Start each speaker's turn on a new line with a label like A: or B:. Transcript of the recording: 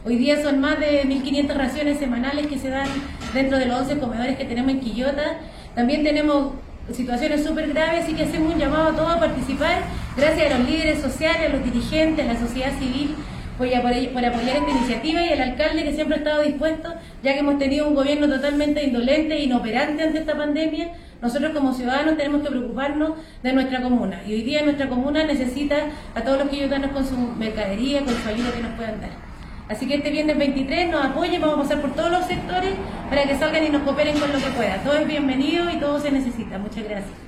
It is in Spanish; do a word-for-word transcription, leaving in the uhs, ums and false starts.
A: Hoy día son más de mil quinientas raciones semanales que se dan dentro de los once comedores que tenemos en Quillota. También tenemos situaciones súper graves, así que hacemos un llamado a todos a participar, gracias a los líderes sociales, a los dirigentes, a la sociedad civil, por apoyar esta iniciativa, y al alcalde, que siempre ha estado dispuesto, ya que hemos tenido un gobierno totalmente indolente e inoperante ante esta pandemia. Nosotros como ciudadanos tenemos que preocuparnos de nuestra comuna, y hoy día nuestra comuna necesita a todos los quillotanos con su mercadería, con su ayuda que nos puedan dar. Así que este viernes veintitrés nos apoyen, vamos a pasar por todos los sectores para que salgan y nos cooperen con lo que puedan. Todo es bienvenido y todo se necesita. Muchas gracias.